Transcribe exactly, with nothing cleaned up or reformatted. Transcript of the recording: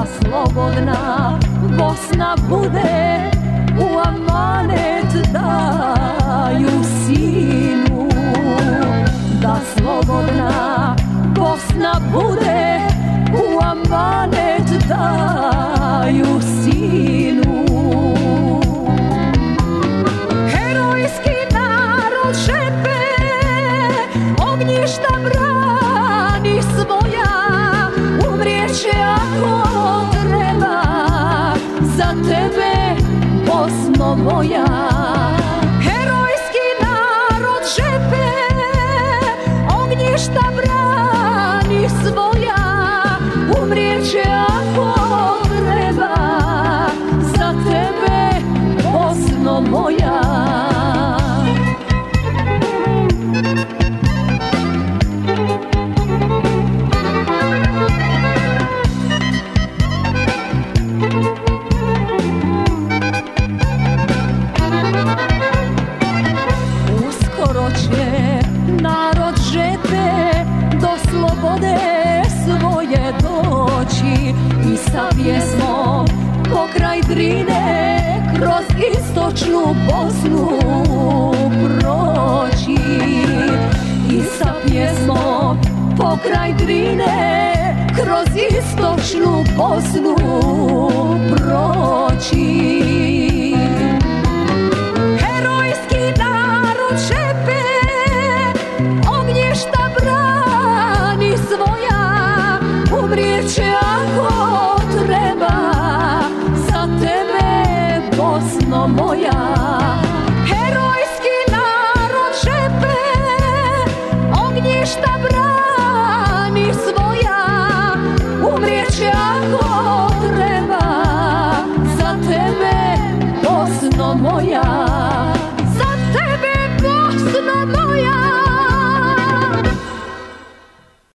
da slobodna Bosna bude u amanet daju sinu, da slobodna Bosna bude u amanet daju sinu. Herojski narod šepe, ognjišta brani svoja, umrijeće ako treba za tebe, Bosno moja. Herojski narod šepe, ognjišta brani svoja, umrijeće ako treba za tebe, Bosno moja. Uskoro će narod žete do slobode svoje doći i sa pjesmom pokraj Drine kroz istočnu Bosnu proći, i sa pjesmom pokraj Drine kroz istočnu Bosnu proći. Herojski narod šepe, ognjišta brani svoja, umrijeće ako treba za tebe, Bosno moja. Herojski narod šepe, ognjišta brani svoja, umrijeće ako treba za tebe, Bosno moja.